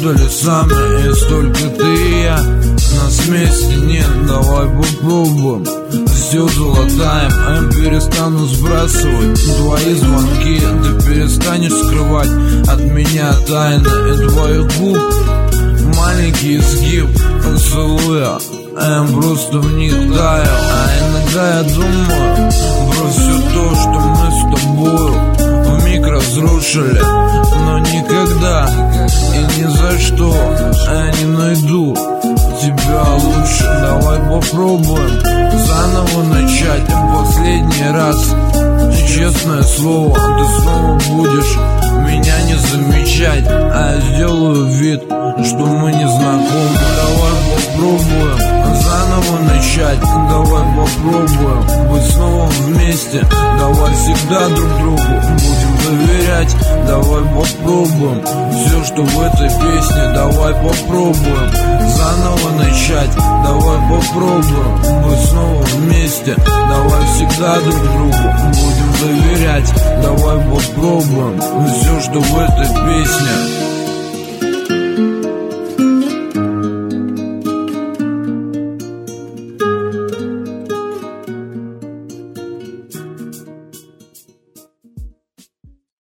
создали сами, и столько ты и я. Нас вместе нет, давай попробуем. Все золотаем, я перестану сбрасывать твои звонки. Ты перестанешь скрывать от меня тайны и твоих губ. Маленький изгиб поцелуя, я просто в них таял. А иногда я думаю, про все то, что мы с тобою вмиг разрушили. Но никогда и ни за что я не найду тебя лучше. Давай попробуем заново начать последний раз. Честное слово, ты снова будешь меня не замечать, а я сделаю вид, что мы не знакомы. Давай попробуем заново начать. Давай попробуем быть снова вместе. Давай всегда друг другу будем доверять. Давай попробуем все, что в этой песне. Давай попробуем заново начать. Давай попробуем быть снова вместе. Давай всегда друг другу будем доверять. Давай попробуем все, что в этой песне.